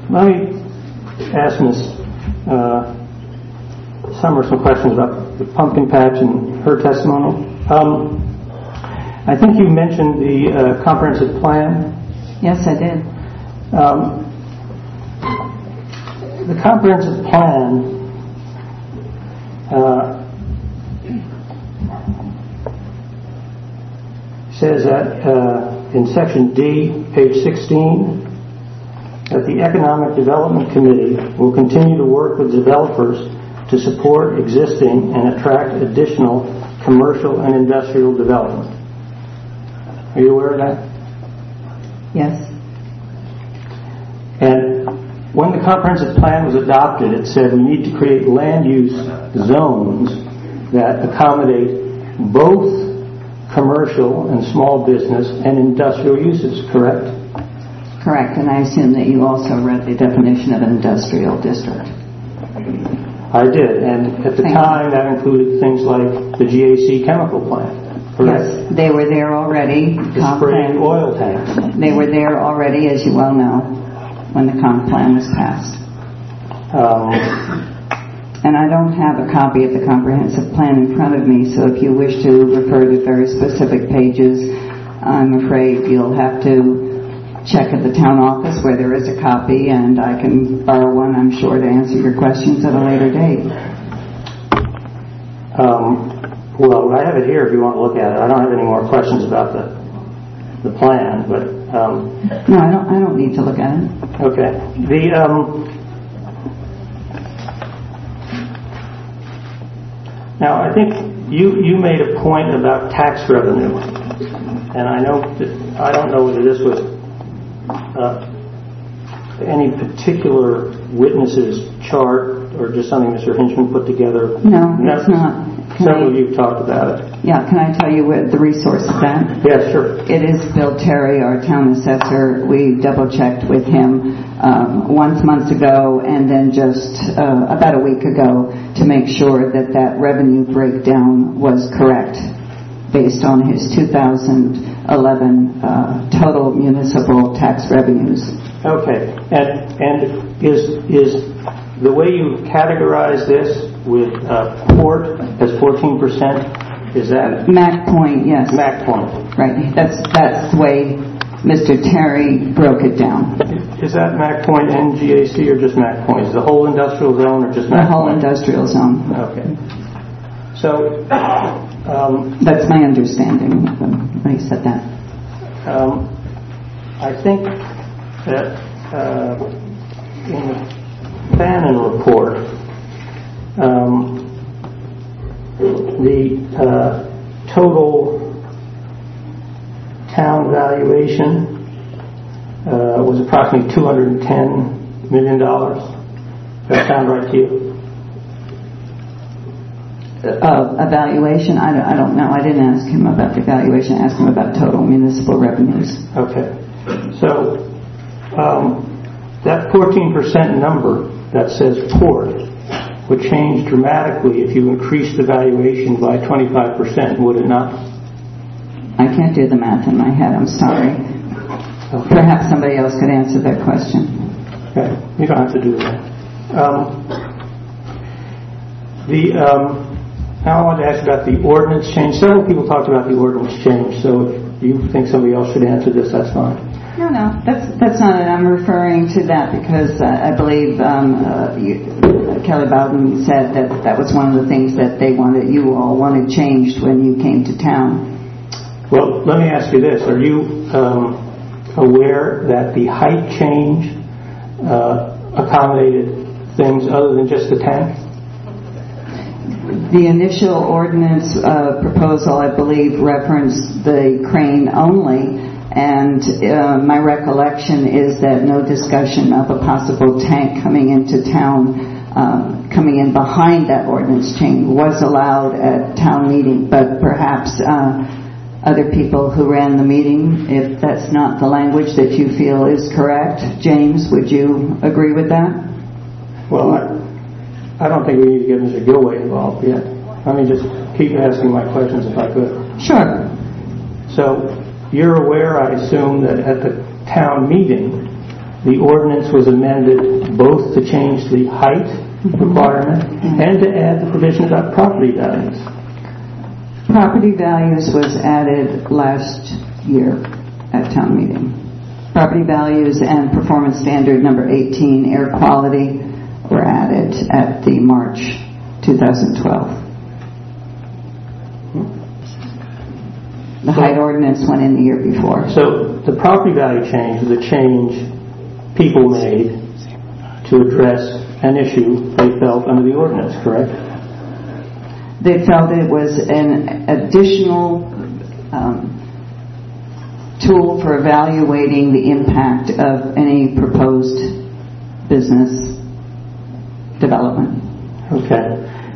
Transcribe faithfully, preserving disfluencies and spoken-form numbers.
let me ask Miz Uh, Summer some questions about the pumpkin patch and her testimony. Um, I think you mentioned the uh, comprehensive plan. Yes, I did. Um, the comprehensive plan uh, says that uh, in section D, page sixteen, that the Economic Development Committee will continue to work with developers to support existing and attract additional commercial and industrial development. Are you aware of that? Yes. And when the comprehensive plan was adopted, it said we need to create land use zones that accommodate both commercial and small business and industrial uses, correct? Correct, and I assume that you also read the definition of an industrial district. I did, and at the Thank time you. that included things like the G A C chemical plant, correct? Yes, they were there already. The spraying oil tanks. They were there already, as you well know, when the comp plan was passed. Um, and I don't have a copy of the comprehensive plan in front of me, so if you wish to refer to very specific pages, I'm afraid you'll have to check at the town office where there is a copy, and I can borrow one, I'm sure, to answer your questions at a later date. Um, well, I have it here if you want to look at it. I don't have any more questions about the the plan, but um, no, I don't. I don't need to look at it. Okay. The um, now I think you you made a point about tax revenue, and I know that, I don't know whether this was Uh, any particular witnesses chart or just something Mister Hinchman put together? No, it's not. Can Several I, of you talked about it. Yeah, can I tell you what the resource is at? Yeah, sure. It is Bill Terry, our town assessor. We double-checked with him um, once months ago and then just uh, about a week ago to make sure that that revenue breakdown was correct based on his two thousand eleven uh, total municipal tax revenues. Okay, and and is is the way you categorize this with uh, port as fourteen percent? Is that Mac Point? Yes. Mac Point? Right. That's that's the way Mister Terry broke it down. Is that Mac Point and G A C or just Mac Point? Is the whole industrial zone or just Mac The whole Point? industrial zone. Okay. So. Um, That's my understanding when he said that. Um, I think that uh, in the Bannon report, um, the uh, total town valuation uh, was approximately two hundred ten million dollars. Does that sound right to you? Uh, evaluation, I don't, I don't know. I didn't ask him about the evaluation. I asked him about total municipal revenues. Okay. So um, that fourteen percent number that says port would change dramatically if you increase the valuation by twenty-five percent, would it not? I can't do the math in my head. I'm sorry. Okay. Perhaps somebody else could answer that question. Okay. You don't have to do that. Um, the... Um, Now I wanted to ask about the ordinance change. Several people talked about the ordinance change, so if you think somebody else should answer this, that's fine. No, no, that's that's not it. I'm referring to that because uh, I believe um, uh, you, Kelly Bowden said that that was one of the things that they wanted, you all wanted changed when you came to town. Well, let me ask you this. Are you um, aware that the height change uh, accommodated things other than just the tank? The initial ordinance uh, proposal, I believe, referenced the crane only, and uh, my recollection is that no discussion of a possible tank coming into town, um, coming in behind that ordinance change was allowed at town meeting, but perhaps uh, other people who ran the meeting, if that's not the language that you feel is correct. James, would you agree with that? Well, I, I don't think we need to get Mister Gilway involved yet. Let me just keep asking my questions if I could. the ordinance was amended both to change the height requirement and to add the provision about property values. Property values was added last year at town meeting. Property values and performance standard number eighteen, air quality, were added at the March twenty twelve. The height ordinance went in the year before. So the property value change was a change people made to address an issue they felt under the ordinance, correct? They felt it was an additional um, tool for evaluating the impact of any proposed business development. Okay.